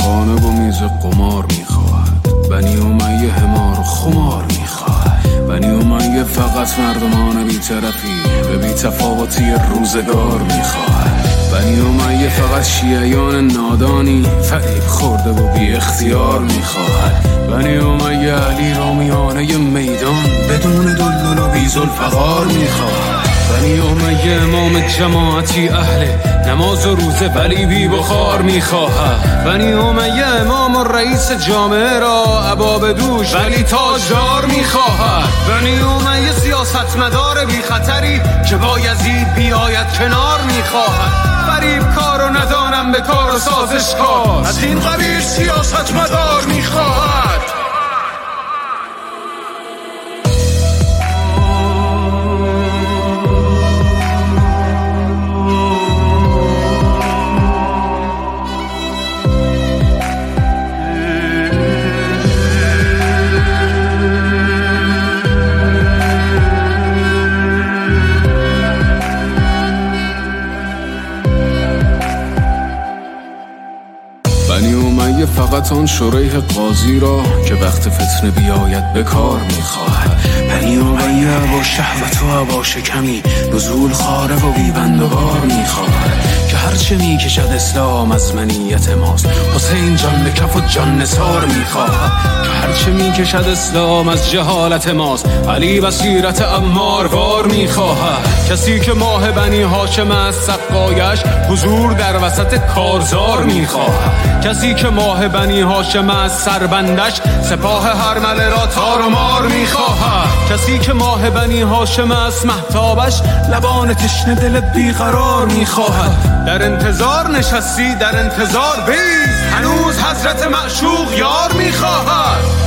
خانه و میز قمار میخواهد. بنی امیه حمار و خمار میخواهد. بنی امیه فقط مردمان بی‌طرفی به بی‌تفاوتی روزگار میخواهد. بنی امیه فقط شیعیان نادانی فریب خورده و بی اختیار میخواهد. بنی امیه علی رامیانه میدان بدون دلدل و بی ذوالفقار میخواهد. بنی امیه امام جماعتی اهل نماز و روزه ولی بی بخار میخواهد. بنی امیه امام و رئیس جامعه را عبا دوش ولی تاجدار میخواهد. بنی امیه سیاستمدار بی خطری که با یزید بیاید کنار میخواهد. غریب کار و ندانم به کار و سازش کار از این قبیل سیاستمدار میخواهد. بنی امیه فقط آن شریح قاضی را که وقت فتنه بیاید به کار میخواهد. بنی امیه با شهوت و با شکمی نزول خاره و بیبند و بار میخواهد. که هرچه میکشد اسلام از منیت ماست حسین جان به کف و جان نثار میخواهد. که هرچه میکشد اسلام از جهالت ماست علی بصیرت عمار وار میخواهد. کسی که ماه بنی هاشم از سقایش حضور در وسط کارزار میخواهد. کسی که ماه بنی هاشم از سربندش سپاه هرمله را تار و مار میخواهد. کسی که ماه بنی هاشم از مهتابش لبان تشنه دل بیقرار میخواهد. در انتظار نشستی در انتظار بیست هنوز حضرت معشوق یار میخواهد.